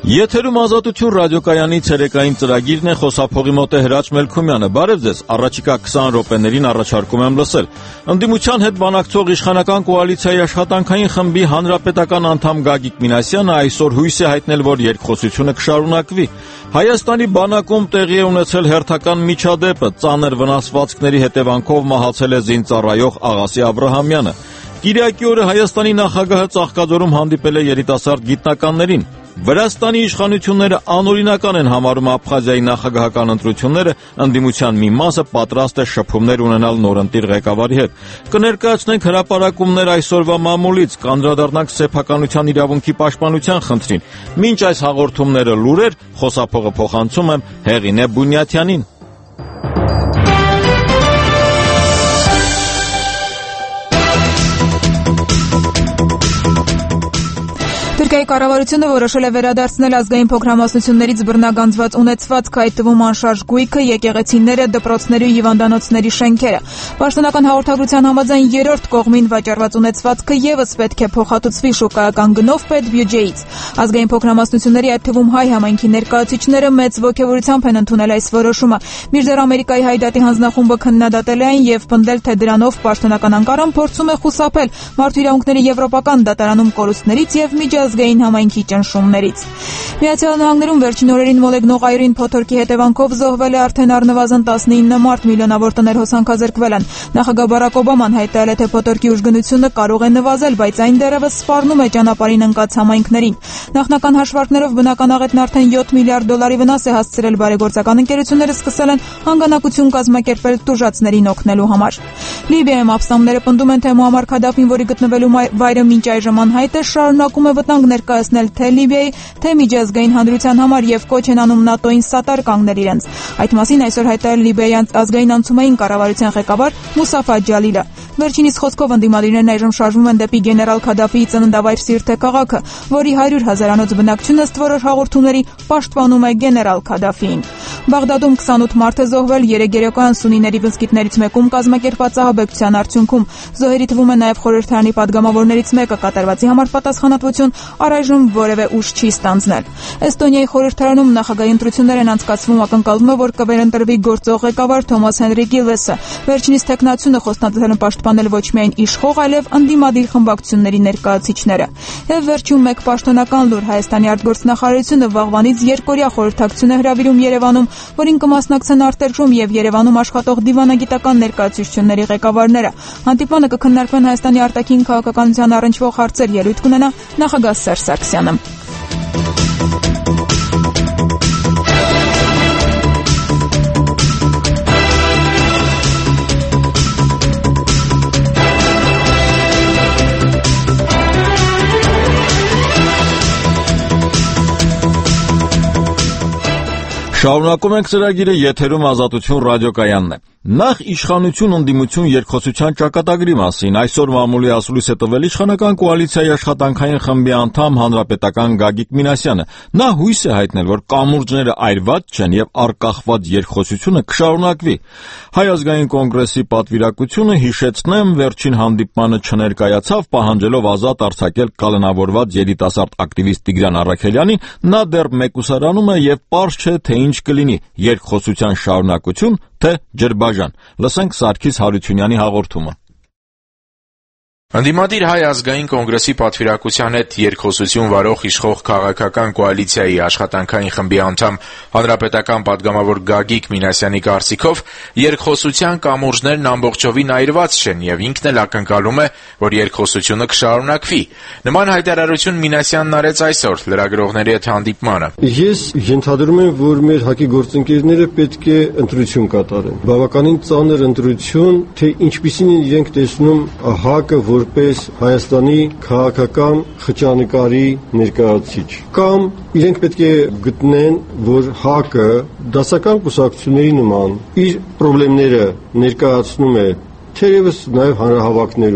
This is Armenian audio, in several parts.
Եթերում Ազատություն ռադիոկայանի ցերեկային ծրագիրն է, խոսափողի մոտ է Հրաչ Մելքումյանը։ Բարև ձեզ, առաջիկա 20 րոպեներին առաջարկում եմ լսել։ Ընդդիմության հետ բանակցող իշխանական կոալիցիայի աշխատանքային խմբի հանրապետական անդամ Գագիկ Մինասյանը այսօր հույս է հայտնել, որ երկխոսությունը կշարունակվի։ Հայաստանի բանակում տեղի է ունեցել հերթական միջադեպը, ծանր վնասվածքների հետևանքով մահացել է զինծառայող Աղասի Աբրահամյանը։ Կիրակի օրը Հայաստանի նախագահը Ծաղկաձորում հանդիպել է երիտասարդ գիտնականներին։ Վրաստանի իշխանությունները անօրինական են համարում Աբխազիայի նախագահական ընտրությունները, ընդդիմության մի մասը պատրաստ է շփումներ ունենալ նորընտիր ղեկավարի հետ։ Կներկայացնենք հրապարակումներ այսօրվա մամուլից, կանդրադառնանք սեփականության իրավունքի պաշտպանության խնդրին։ Մինչ այս հաղորդումները լուրեր, խոսափողը փոխանցում եմ Հեղինե Բունյաթյանին։ Թուրքիայի կառավարությունը որոշել է վերադարձնել ազգային փոքրամասնություններից բռնագանձված ունեցվածքը, այդ թվում անշարժ գույքը, եկեղեցիները, դպրոցների ու հիվանդանոցների շենքերը։ Պաշտոնական հաղորդագրության համաձայն երրորդ կողմին վաճառված ունեցվածքը ևս պետք է փոխհատուցվի շուկայական գնով պետբյուջեից։ Ազգային փոքրամասնությունների, այդ թվում հայ համայնքի ներկայացուցիչները մեծ ոգևորությամբ են ընդունել այս որոշումը։ Մինչդեռ Ամերիկայի Հայդատի հանձնախումբը քննադատել է այն եւ պնդել, թե դրանով պաշտոնական Անկարան փորձում է խուսափել մարդու իրավունքների եվրոպական դատարանում կորուստներից եւ միջազգային համայնքի ճնշումներից։ Միացյալ Նահանգներում վերջին օրերին մոլեգնող այրին փոթորկի հետևանքով զոհվել է արդեն առնվազն 19 մարդ, միլիոնավոր տներ հոսանքազրկվել են։ Նախագահ Բարակ Օբաման հայտարարել է, թե փոթորկի ուժգնությունը կարող է նվազել, բայց այն դեռևս սպառնում է ճանապարհին ընկած համայնքներին։ Նախնական հաշվարկներով բնական աղետն արդեն 7 միլիարդ դոլարի վնաս է հասցրել, բարեգործական ընկերությունները սկսել են հանգանակություն կազմակերպել տուժածներին օգնելու համար։ Լիբիայում ապստամբները պնդում են, թե Մուամար Քադաֆին, որի գտնվելու վայրը մինչ այժմ անհայտ է, շարունակում է վտանգ ներկայացնել թե Լիբիայի, թե միջազգային հանրության համար եւ կոչ են անում ՆԱՏՕ-ին սատար կանգնել իրենց։ Այդ մասին այսօր հայտարարել Լիբիայի ազգային անցումային կառավարության ղեկավար Մուսաֆա Ջալիլը։ Վերջինիս խոսքով ընդդիմադիրներն այժմ շարժվում են դեպի գեներալ Քադաֆիի ծննդավայր Սիրթե քաղաքը, որի 100 հազարանոց բնակչությունը ըստ որոշ հաղորդումների պաշտպանում է գեներալ Քադաֆիին։ Բաղդադում 28 մարդ է զոհվել, 3 երեկոյան սունիների բզկիթներից մեկում կազմակերպված ահաբեկչության արդյունքում։ Զոհերի թվում է նաև խորհրդարանի падգամավորներից մեկը, կատարվածի համար պատասխանատվություն առայժմ որևէ ուժ չի ստանձնել։ Էստոնիայի խորհրդարանում նախագահի ընտրություններ են անցկացվում, ակնկալվում է, որ կվերընտրվի գործող ղեկավար Թոմաս Հենրի Գիլվեսը։ Վերջինիս տեխնացությունը խոստացել են պաշտպանել ոչ միայն իշխող, այլև ընդդիմադիր խմբակցությունների ներկայացուցիչները։ Եվ վերջում մեկ պաշտոնական լուր, Հայաստանի արտգործնախարարությունը վաղվանից երկօրյա խորհրդակցություն է հրավիրում Երևանում, որին կմասնակցեն արտերկրում եւ Երևանում աշխատող դիվանագիտական ներկայացուցչությունների ղեկավարները։ Հանդիպմանը կքննարկվեն Հայաստանի արտաքին քաղաքականության առնչվող հարցեր, ելույթ կունենա նախագահ Սերժ Սարգսյանը։ Շարունակում ենք ծրագիրը, եթերում Ազատություն ռադիոկայանն է։ Նախ իշխանություն ընդդիմություն երկխոսության ճակատագրի մասին այսօր մամուլի ասուլիս է տվել իշխանական կոալիցիայի աշխատանքային խմբի անդամ հանրապետական Գագիկ Մինասյանը։ Նա հույս է հայտնել, որ կամուրջները այրված չեն եւ արկախված երկխոսությունը կշարունակվի։ Հայ ազգային կոնգրեսի պատվիրակությունը, հիշեցնեմ, վերջին հանդիպմանը չներկայացավ, պահանջելով ազատ արձակել կալանավորված երիտասարդ ակտիվիստ Տիգրան Առաքելյանին։ Նա դեռ մեկուսարանում է եւ պարզ չէ, թե ինչ կլինի՝ երկխոսության շարունակություն, թե ջրբաժան։ Լսենք Սարգիս Հարությունյանի հաղորդումը։ Ընդդիմադիր Հայ ազգային կոնգրեսի պատվիրակության հետ երկխոսություն վարող իշխող քաղաքական կոալիցիայի աշխատանքային խմբի անդամ հանրապետական падգամավոր Գագիկ Մինասյանի կարծիքով երկխոսության կամուրջներն ամբողջովին այրված չեն եւ ինքն էլ ակնկալում է, որ երկխոսությունը կշարունակվի։ Նման հայտարարություն Մինասյանն արեց այսօր լրագրողների հետ հանդիպմանը։ Ես ենթադրում եմ, որ մեր ՀԱԿ-ի գործընկերները պետք է ընտրություն կատարեն։ Բավականին ծանր ընտրություն, թե ինչպիսին իրենք տեսնում ՀԱԿ-ը որպես Հայաստանի քաղաքական խճանկարի ներկայացուցիչ, կամ իրենք պետք է գտնեն, որ ՀԱԿ-ը դասական կուսակցությունների նման իր խնդիրները ներկայացնում է թերևս նաև հանրահավաքներում,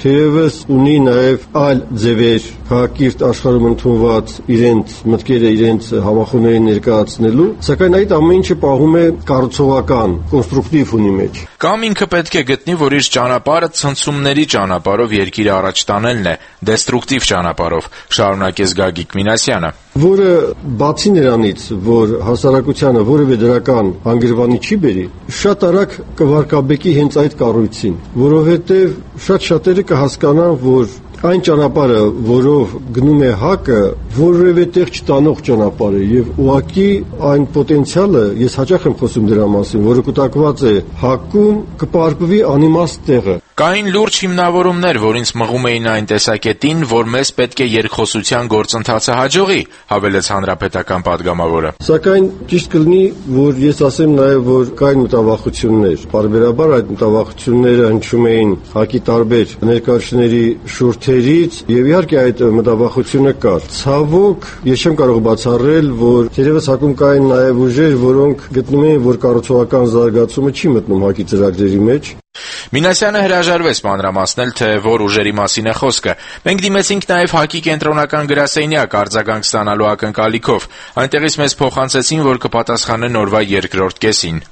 թերևս ունի նաև այլ ձևեր քաղաքիրթ աշխարհում ընդունված իրենց մտքերը, իրենց համախոհներին ներկայացնելու, սակայն այդ ամեն ինչը պահում է կառուցողական, կոնստրուկտիվ ունի մեջ։ Կամ ինքը պետք է գտնի, որ իր ճանապարհը ցնցումների ճանապարհով երկիրը առաջ տանելն է, դեստրուկտիվ ճանապարհով, շարունակեց Գագիկ Մինասյանը։ Որը բացի նրանից, որ հասարակությանը որևէ դրական հանգրվանի չի բերի, շատ արագ կվարկաբեկի հենց այդ կառույցին, որովհետև շատ շատերը կհասկանան, որ այն ճանապարհը, որով գնում է ՀԱԿ-ը, որևէ տեղ չտանող ճանապարհ է եւ ուղղակի այն պոտենցիալը, ես հաճախ եմ խոսում դրա մասին, որը կուտակված է ՀԱԿ-ում, կպարպվի անիմաստ տեղը։ Կային լուրջ հիմնավորումներ, որ ինձ մղում էին այն տեսակետին, որ մեզ պետք է երկխոսության գործընթացը հաջողի, հավելեց հանրապետական պատգամավորը։ Սակայն ճիշտ կլինի, որ ես ասեմ նաև, որ կային մտավախություններ։ Պարբերաբար այդ մտավախությունները հնչում էին ՀԱԿ-ի տարբեր ներկայացուցիչների շուրթերից, եւ իհարկե այդ մտավախությունը կար։ Ցավոք, ես չեմ կարող բացառել, որ թերևս ՀԱԿ-ում կային նաև ուժեր, որոնք գտնում էին, որ կառուցողական զարգացումը չի մտնում ՀԱԿ-ի ծրագրերի մեջ։ Մինասյանը հրաժարվեց մանրամասնել, թե որ ուժերի մասին է խոսքը։ Մենք դիմեցինք նաև ՀԱԿ-ի կենտրոնական գրասենյակ արձագանք ստանալու ակնկալիքով։ Այնտեղից մեզ փոխանցեցին, որ կպատասխանեն օրվա երկրորդ կեսին։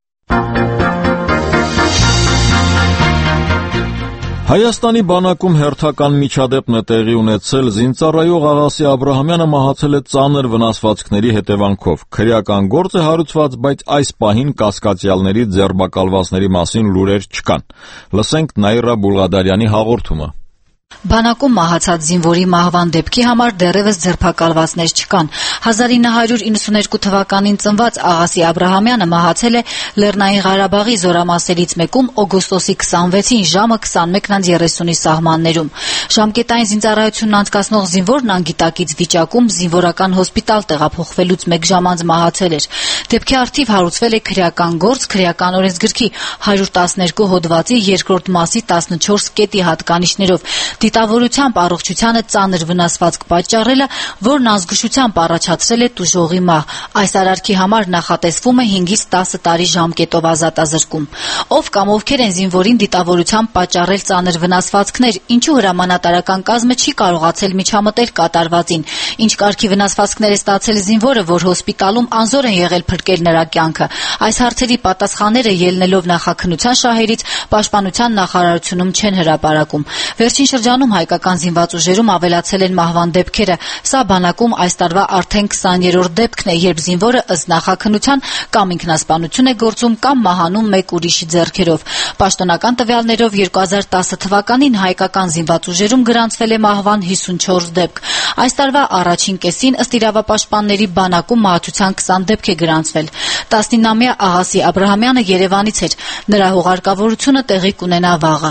Հայաստանի բանակում հերթական միջադեպն է տեղի ունեցել, զինծառայող Աղասի Աբրահամյանը մահացել է ծանր վնասվածքների հետևանքով։ Քրեական գործ է հարուցված, բայց այս պահին կասկածյալների ձերբակալվածների մասին լուրեր չկան։ Լսենք Նաիրա Բուլղադարյանի հաղորդումը։ Բանակում մահացած զինվորի մահվան դեպքի համար դեռևս ձերբակալվածներ չկան։ 1992 թվականին ծնված Աղասի Աբրահամյանը մահացել է Լեռնային Ղարաբաղի զորամասերից մեկում օգոստոսի 26-ին ժամը 21:30-ի սահմաններում։ Ժամկետային զինծառայությունն անցկացնող զինվորն անգիտակից վիճակում զինվորական հոսպիտալ տեղափոխվելուց 1 ժամ անց մահացել էր։ Դեպքի առթիվ հարուցվել է քրեական գործ քրեական օրենսգրքի 112 հոդվածի 2-րդ մասի 14 կետի հատկանիշներով։ Դիտավորությամբ առողջությանը ծանր վնասվածք պատճառելը, որն ազգուշությամբ առաջացրել է տուժողի մահ։ Այս արարքի համար նախատեսվում է 5-ից 10 տարի ժամկետով ազատազրկում։ Ով կամ ովքեր են զինվորին դիտավորությամբ պատճառել ծանր վնասվածքներ, ինչու հրամանատարական կազմը չի կարողացել միջամտել կատարվածին, ինչ կարգի վնասվածքներ է ստացել զինվորը, որ հոսպիտալում անզոր են եղել փրկել նրա կյանքը։ Այս հարցերի պատասխանները ելնելով նախաքննության շահերից Պաշտպանության նախարարությունում չեն հրապարակում։ Վերջին շրջանում հայկական զինված ուժերում ավելացել են մահվան դեպքերը։ Սա բանակում այս տարվա արդեն 20-րդ դեպքն է, երբ զինվորը ըստ նախաքննության կամ ինքնասպանություն է գործում կամ մահանում մեկ ուրիշի ձեռքերով։ Պաշտոնական տվյալներով 2010 թվականին հայկական զինված ուժերում գրանցվել է մահվան 54 դեպք։ Այս տարվա առաջին կեսին ըստ իրավապաշտպանների բանակում մահացության 20 դեպք է գրանցվել։ 19-ամյա Աղասի Աբրահամյանը Երևանից էր։ Նրա հուղարկավորությունը տեղի կունենա վաղը։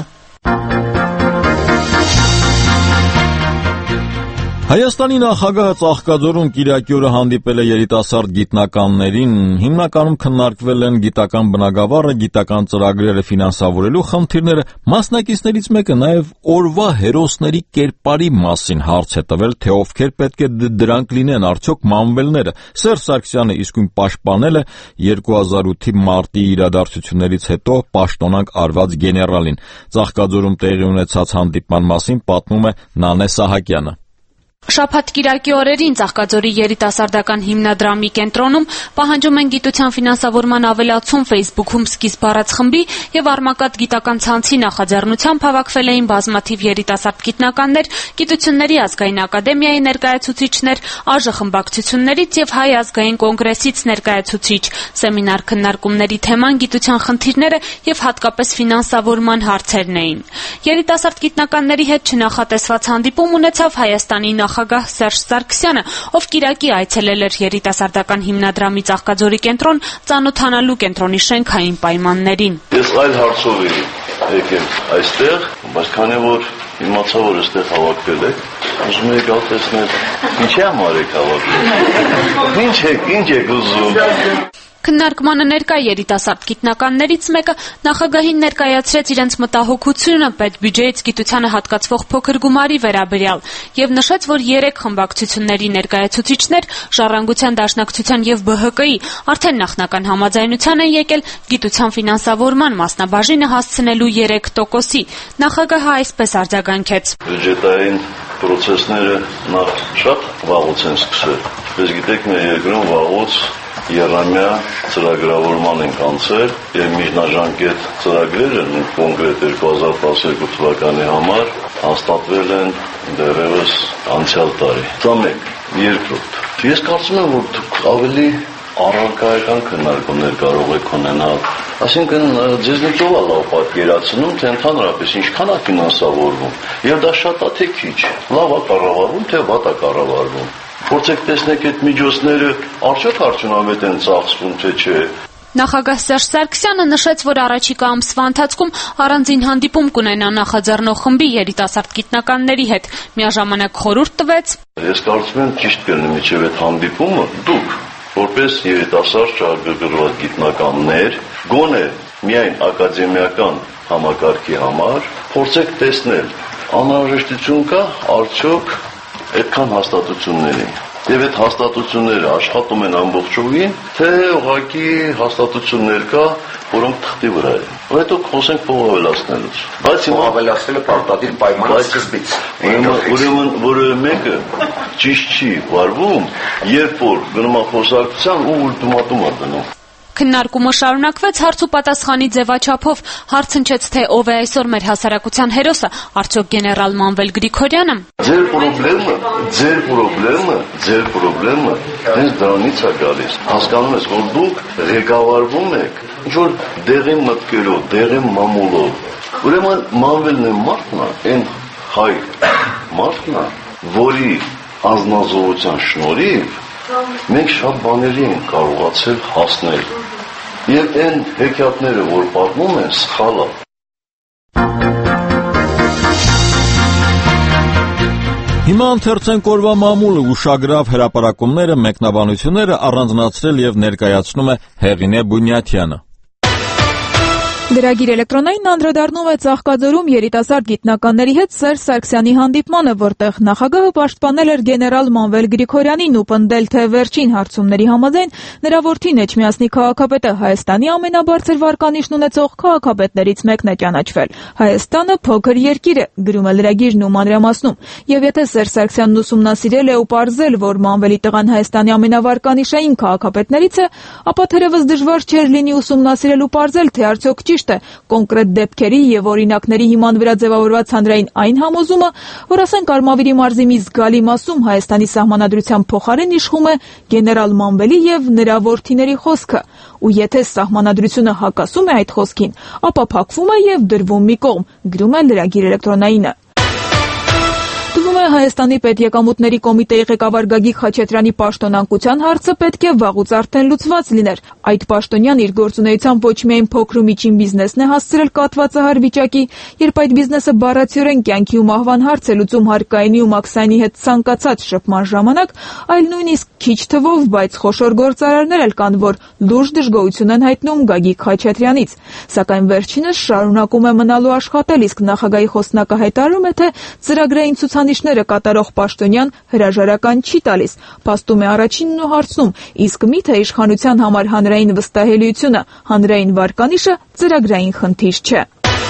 Հայաստանի նախագահը Ծաղկաձորում Կիրակի օրը հանդիպել է երիտասարդ գիտնականներին, հիմնականում քննարկվել են գիտական բնագավառը, գիտական ծրագրերը ֆինանսավորելու խնդիրները, մասնակիցներից մեկը նաև օրվա հերոսների կերպարի մասին հարց է տվել, թե ովքեր պետք է դրանք լինեն, արդյոք մանվելները։ Սերժ Սարգսյանը իսկույն պաշտպանել է 2008-ի մարտի իրադարձություններից հետո պաշտոնանկ արված գեներալին։ Ծաղկաձորում տեղի ունեցած հանդիպման մասին պատմում է Նանե Սահակյանը։ Շաբաթ կիրակի օրերին Ծաղկաձորի երիտասարդական հիմնադրամի կենտրոնում պահանջում են գիտության ֆինանսավորման ավելացում Facebook-ում սկիզբ առած խմբի եւ Արմակատ գիտական ցանցի նախաձեռնությամբ հավաքվել էին բազմաթիվ երիտասարդ գիտնականներ, Գիտությունների ազգային ակադեմիայի ներկայացուցիչներ, ԱԺ խմբակցություններից եւ Հայ ազգային կոնգրեսից ներկայացուցիչ։ Սեմինար քննարկումների թեման գիտության խնդիրները եւ հատկապես ֆինանսավորման հարցերն էին։ Երիտասարդ գիտնականների հետ չնախատեսված հանդիպում ունեցավ Հայաստանի նախագահ Սերժ Սարգսյանը, ով Կիրակի այցելել էր երիտասարդական հիմնադրամի Ծաղկաձորի կենտրոն ծանոթանալու կենտրոնի շենքային պայմաններին։ Ես այլ հարցով էի եկել այստեղ, բայց քանի որ իմացա, որ այստեղ հավաքվել եք, ուզում եք գալ տեսնել ինչի համար եք հավաքվել։ Ինչ եք ուզում։ Քննարկմանը ներկա երիտասարդ գիտնականներից մեկը նախագահին ներկայացրեց իրենց մտահոգությունը պետբյուջեից գիտությանը հատկացվող փոքր գումարի վերաբերյալ եւ նշեց, որ 3 խմբակցությունների ներկայացուցիչներ Ժառանգության դաշնակցության եւ ԲՀԿ-ի արդեն նախնական համաձայնության են եկել գիտության ֆինանսավորման մասնաբաժինը հասցնելու 3%-ի։ Նախագահը այսպես արձագանքեց. Բյուջետային պրոցեսները նախ շատ վաղուց են սկսել։ Պես գիտեք, մեր երկրում վաղուց եռամյա ծրագրավորման ենք անցել եւ միջնաժամկետ ծրագրերը կոնկրետ 2012 թվականի համար հաստատվել են դեռևս անցյալ տարի։ Դա մեկ, երկրորդ։ Ես կարծում եմ, որ ավելի առարկայական քննարկումներ կարող եք ունենալ։ Այսինքն ձեզնից ով է լավ պատկերացնում, թե ընդհանրապես ինչքան է ֆինանսավորվում, եւ դա շատ է թե քիչ, լավ է կառավարվում, թե վատ է կառավարվում։ Փորձեք տեսնեք այդ միջոցները արդյոք արդյունավետ են ծախսվում, թե չէ։ Նախագահ Սերժ Սարգսյանը նշեց, որ առաջիկա ամսվա ընթացքում առանձին հանդիպում կունենա նախաձեռնող խմբի երիտասարդ գիտնականների հետ։ Միաժամանակ խորհուրդ տվեց. Ես կարծում եմ ճիշտ կլինի մինչև այդ հանդիպումը դուք որպես երիտասարդ շահագրգռված գիտնականներ, գոնե միայն ակադեմիական համակարգի համար փորձեք տեսնել անհրաժեշտություն կա արդյոք այդքան հաստատությունների։ Եվ այդ հաստատությունները աշխատում են ամբողջովին, թե ուղղակի հաստատություններ կա, որոնք թղթի վրա են։ Հետո խոսենք փող ավելացնելուց։ Բայց հիմա ավելացնելը պարտադիր պայման է սկզբից։ Ուրեմն որևէ մեկը ճիշտ չի վարվում, երբ որ գնում է խոսակցության ու ուլտիմատում է դնում։ Քննարկումը շարունակվեց հարց ու պատասխանի ձևաչափով, հարցնչեց, թե ով է այսօր մեր հասարակության հերոսը, արդյոք գեներալ Մանվել Գրիգորյանը։ Ձեր պրոբլեմը հենց դրանից է գալիս։ Հասկանում ես, որ դուք ղեկավարվում եք ինչ-որ դեղին մտքերով, դեղին մամուլով։ Ուրեմն Մանվելն է մարդն է, այն հայ մարդն է, որի անձնազոհության շնորհիվ մենք շատ բաների ենք կարողացել հասնել։ Եվ այն հեքիաթները, որ պատմում են, սխալ է։ Հիմա ընթերցենք օրվա մամուլը ուշագրավ հրապարակումները, մեկնաբանությունները առանձնացրել եւ ներկայացնում է Հեղինե Բունյաթյանը։ Գրագիր էլեկտրոնային անդրադառնում է Ծաղկաձորում երիտասարդ գիտնականների հետ Սերժ Սարգսյանի հանդիպմանը, որտեղ նախագահը պաշտպանել էր գեներալ Մանվել Գրիգորյանին ու պնդել, թե վերջին հարցումների համաձայն նրա որդին Էջմիածնի քաղաքապետը Հայաստանի ամենաբարձր վարկանիշն ունեցող քաղաքապետներից մեկն է ճանաչվել։ Հայաստանը փոքր երկիր է, գրում է լրագիրն ու մանրամասնում, եւ եթե Սերժ Սարգսյանն ուսումնասիրել է ու պարզել, որ Մանվելի տղան Հայաստանի ամենավարկանիշային քաղաքապետներից է, ապա թերևս դժվար չէր լինի ուսումնասիրել ու պարզել, թե արդյոք ճիշտ է կոնկրետ դեպքերի եւ օրինակների հիման վրա ձևավորված հանրային այն համոզումը, որ ասենք Արմավիրի մարզի մի զգալի մասում Հայաստանի սահմանադրության փոխարեն իշխում է գեներալ Մանվելի եւ նրա որդիների խոսքը, ու եթե սահմանադրությունը հակասում է այդ խոսքին, ապա փակվում է եւ դրվում մի կողմ, գրում է լրագիր էլեկտրոնայինը։ Թվում է Հայաստանի պետեկամուտների կոմիտեի ղեկավար Գագիկ Խաչատրյանի պաշտոնանկության հարցը պետք է վաղուց արդեն լուծված լիներ։ Այդ պաշտոնյան իր գործունեությամբ ոչ միայն փոքր ու միջին բիզնեսն է հասցրել կաթվածահար վիճակի, երբ այդ բիզնեսը բառացիորեն կյանքի ու մահվան հարց է լուծում հարկայինի ու Մաքսայինի հետ ցանկացած շփման ժամանակ, այլ նույնիսկ քիչ թվով, բայց խոշոր գործարարներ էլ կան, որ լուրջ դժգոհություն են հայտնում Գագիկ Խաչատրյանից։ Սակայն վերջինս շարունակում է մնալու աշխատել, իսկ նախագահի խոսնակը հայտարարում է, թե ծրագրային ցուցանիշները կատարող պաշտոնյան հրաժարական չի տալիս։ Փաստում է առաջինն ու հարցնում. իսկ միթե իշխանության համար հանրային վստահելիությունը, հանրային վարկանիշը ծրագրային խնդիր չէ։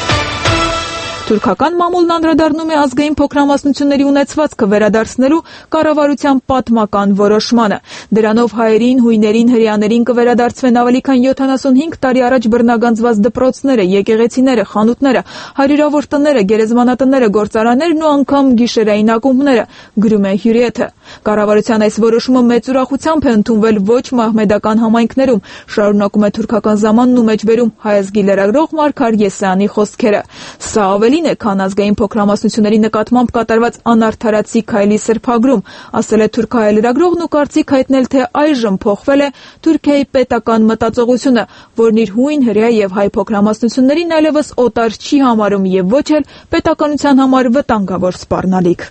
Թուրքական մամուլն անդրադառնում է ազգային փոքրամասնությունների ունեցվածքը վերադարձնելու կառավարության պատմական որոշմանը։ Դրանով հայերին, հույներին, հրեաներին կվերադարձվեն ավելի քան 75 տարի առաջ բռնագանձված դպրոցները, եկեղեցիները, խանութները, հարյուրավոր տները, գերեզմանատները, գործարաններն ու անգամ գիշերային ակումբները, գրում է Հյուրիեթը։ Կառավարության այս որոշումը մեծ ուրախությամբ է ընդունվել ոչ մահմեդական համայնքներում, շարունակում է թուրքական զամանն ու մեջբերում հայազգի լրագրող Մարգար Եսյանի խոսքերը։ Սա ավելին է, քան ազգային փոքրամասնությունների նկատմամբ կատարված անարդարացի քայլի սրբագրում, ասել է թուրքահայ լրագրողն ու կարծիք հայտնել, թե այժմ փոխվել է Թուրքիայի պետական մտածողությունը, որն իր հույն, հրեա եւ հայ փոքրամասնություններին այլևս օտար չի համարում եւ ոչ էլ պետականության համար վտանգավոր սպառնալիք։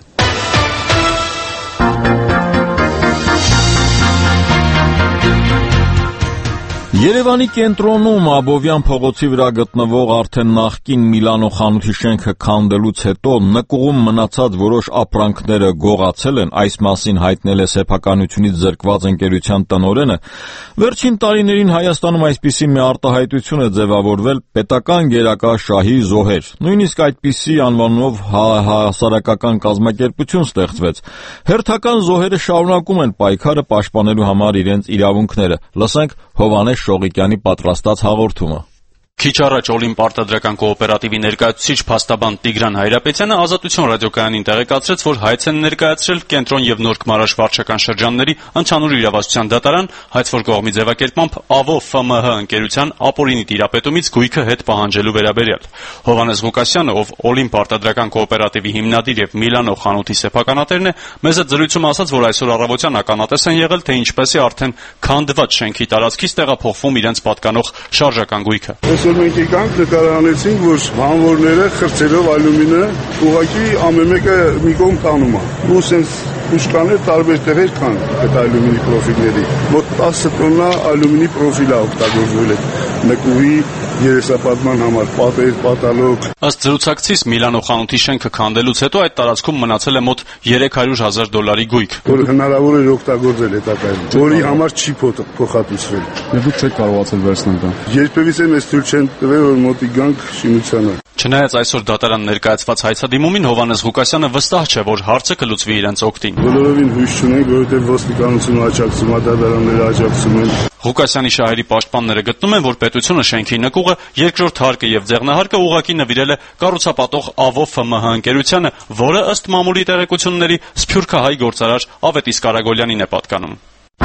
Երևանի կենտրոնում Աբովյան փողոցի վրա գտնվող արդեն նախկին Միլանո խանութի շենքը քանդելուց հետո նկուղում մնացած որոշ ապրանքները գողացել են, այս մասին հայտնել է սեփականությունից զրկված ընկերության տնօրենը։ Վերջին տարիներին Հայաստանում այսպիսի մի արտահայտություն է ձևավորվել պետական գերակա շահի զոհեր։ Նույնիսկ այդպիսի անվանումով հասարակական կազմակերպություն ստեղծվեց։ Հերթական զոհերը շարունակում են պայքարը պաշտպանելու համար իրենց իրավունքները։ Լսենք Հովհաննես Շողիկյանի պատրաստած հաղորդումը։ Քիչ առաջ Օլիմպ արտադրական կոոպերատիվի ներկայացուցիչ փաստաբան Տիգրան Հայրապետյանը Ազատություն ռադիոկայանին տեղեկացրեց, որ հայց են ներկայացրել Կենտրոն եւ Նոր Գմարաշ վարչական շրջանների ընդհանուր իրավասության դատարան, հայցվոր կողմի ձևակերպմամբ ԱՎՈ ՖՄՀ ընկերության ապօրինի տիրապետումից գույքը հետ պահանջելու վերաբերյալ։ Հովհաննես Ղուկասյանը, ով Օլիմպ արտադրական կոոպերատիվի հիմնադիր եւ Միլանո խանութի սեփականատերն է, մեզ հետ զրույցում ասաց, որ այսօր առավոտյան ականատես են եղել, թե ինչպես է արդեն քանդված շենքի տարածքից տեղափոխվում իրենց պատկանող շարժական գույքը։ Այսօր մենք եկանք նկարահանեցինք, որ բանվորները խրձելով ալյումինը ուղղակի ամեն մեկը մի կողմ տանում է։ Ու սենց ուշկաներ տարբեր տեղեր կան այդ ալյումինի պրոֆիլների։ Մոտ 10 տոննա ալյումինի պրոֆիլ է օգտագործվել այդ նկուղի երեսապատման համար, պատեր, պատալոկ։ Ըստ զրուցակցից Միլանո խանութի շենքը քանդելուց հետո այդ տարածքում մնացել է մոտ $300,000 գույք, որ հնարավոր էր օգտագործել հետագայում, որի համար չի փոխհատուցվել։ Եվ դուք չեք կարողացել վերցնել դա։ Երբևիցե մեզ թույլ չեն տվել, որ մոտի գանք շինությանը։ Չնայած այսօր դատարան ներկայացված հայցադիմումին Հովհաննես Ղուկասյանը վստահ չէ, որ հարցը կլուծվի իրենց օգտին։ Բոլորովին հույս չունենք, որովհետև ոստիկանությունը աջակցում է, դատարանները աջակցում են։ Ղուկասյանի շահերի պաշտպանները գտնում են, որ պետությունը շենքի նկուղը, երկրորդ հարկը եւ ձեղնահարկը ուղղակի նվիրել է կառուցապատող ԱՎՈ ՖՄՀ ընկերությանը, որը ըստ մամուլի տեղեկությունների սփյուռքահայ գործարար Ավետիս Կարագոլյանին է պատկանում։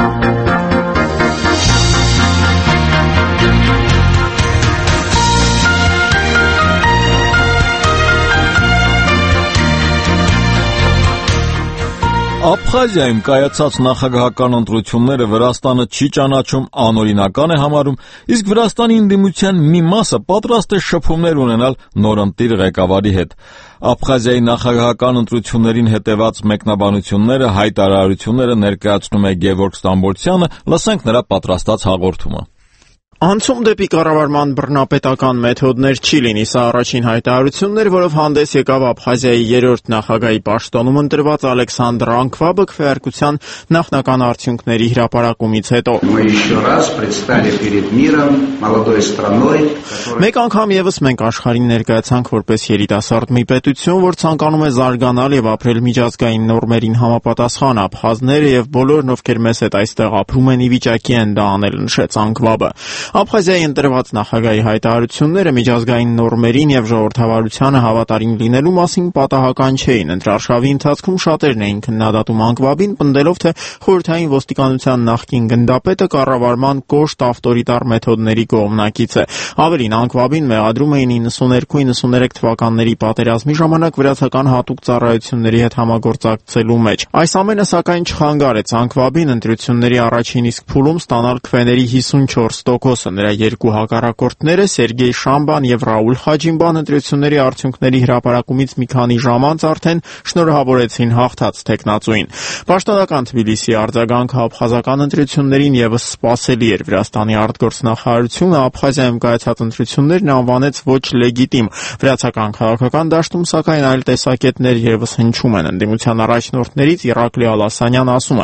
Աբխազիայում կայացած նախագահական ընտրությունները Վրաստանը չի ճանաչում, անօրինական է համարում, իսկ Վրաստանի ընդդիմության մի մասը պատրաստ է շփումներ ունենալ նորընտիր ղեկավարի հետ։ Աբխազիայի նախագահական ընտրություններին հետևած մեկնաբանությունները, հայտարարությունները ներկայացնում է Գևորգ Ստամբոլցյանը, լսենք նրա պատրաստած հաղորդումը։ Անցում դեպի կառավարման բռնապետական մեթոդներ չի լինի, սա առաջին հայտարարությունն էր, որով հանդես եկավ Աբխազիայի երրորդ նախագահի պաշտոնում ընտրված Ալեքսանդր Անկվաբը քվեարկության նախնական արդյունքների հրապարակումից հետո։ Մեկ անգամ եւս մենք աշխարհին ներկայացանք որպես երիտասարդ մի պետություն, որ ցանկանում է զարգանալ եւ ապրել միջազգային նորմերին համապատասխան։ Աբխազները եւ բոլորն, ովքեր մեզ հետ այստեղ ապրում են, ի վիճակի են դա անել, նշեց Անկվաբը։ Աբխազիայի ընտրված նախագահի հայտարարությունները միջազգային նորմերին եւ ժողովրդավարությանը հավատարիմ լինելու մասին պատահական չէին։ Ընտրարշավի ընթացքում շատերն էին քննադատում Անկվաբին, պնդելով, թե խորհրդային ոստիկանության նախկին գնդապետը կառավարման կոշտ ավտորիտար մեթոդների կողմնակից է։ Ավելին, Անկվաբին մեղադրում էին 92-93 թվականների պատերազմի ժամանակ վրացական հատուկ ծառայությունների հետ համագործակցելու մեջ։ Այս ամենը սակայն չխանգարեց Անկվաբին ընտրությունների առաջին իսկ փուլում ստանալ քվեների 54%։ Նրա երկու հակառակորդները Սերգեյ Շամբան եւ Ռաուլ Խաջիմբան ընտրությունների արդյունքների հրապարակումից մի քանի ժամ անց արդեն շնորհավորեցին հաղթած տեխնացուին։ Պաշտոնական Թբիլիսիի արձագանքը աբխազական ընտրություններին եւս սպասելի էր։ Վրաստանի արտգործնախարարությունը Աբխազիայում կայացած ընտրություններն անվանեց ոչ լեգիտիմ։ Վրացական քաղաքական դաշտում սակայն այլ տեսակետներ եւս հնչում են։ Ընդդիմության առաջնորդներից Իրակլի Ալասանյան ասում է.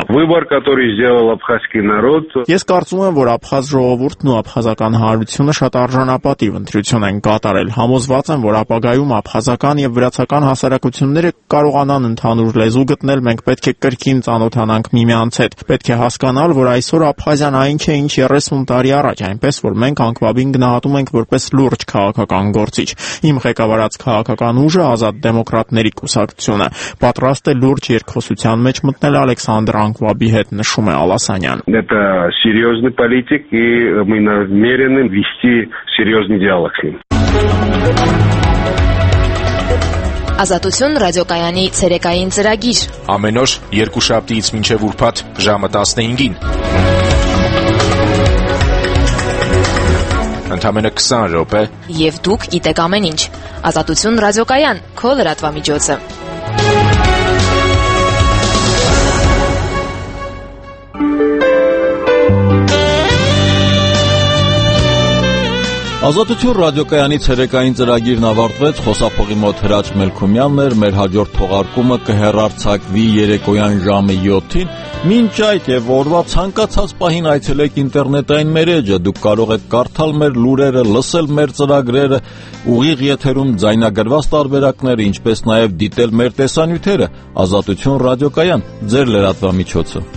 Ես կարծում եմ, որ աբխազ ժողովուրդն ու աբխազական հանրությունը շատ արժանապատիվ ընտրություն են կատարել։ Համոզված եմ, որ ապագայում աբխազական եւ վրացական հասարակությունները կարողանան ընդհանուր լեզու գտնել, մենք պետք է կրկին ծանոթանանք միմյանց հետ։ Պետք է հասկանալ, որ այսօր Աբխազիան այն չէ, ինչ 30 տարի առաջ, այնպես որ մենք Անկվաբին գնահատում ենք որպես լուրջ քաղաքական գործիչ։ Իմ ղեկավարած քաղաքական ուժը Ազատ դեմոկրատների կուսակցությունը պատրաստ է լուրջ երկխոսության մեջ մտնել Ալեքսանդր Անկվաբի հետ, նշում է Ալասանյան։ Это серьезный политик, и мы намерены вести серьезный диалог с ним. Ազատություն ռադիոկայանի ցերեկային ծրագիր։ Ամեն օր երկուշաբթիից մինչև ուրբաթ ժամը 15-ին։ Ընդամենը 20 րոպե։ Եվ դուք գիտեք ամեն ինչ։ Ազատություն ռադիոկայան, քո լրատվամիջոցը։ Ազատություն ռադիոկայանի ցերեկային ծրագիրն ավարտվեց, խոսափողի մոտ Հրաչ Մելքումյանն էր, մեր հաջորդ թողարկումը կհեռարձակվի երեկոյան ժամը 7-ին, մինչ այդ եւ օրվա ցանկացած պահին այցելեք ինտերնետային մեր էջը, դուք կարող եք կարդալ մեր լուրերը, լսել մեր ծրագրերը, ուղիղ եթերում ձայնագրված տարբերակները, ինչպես նաեւ դիտել մեր տեսանյութերը, Ազատություն ռադիոկայան, ձեր լրատվամիջոցը։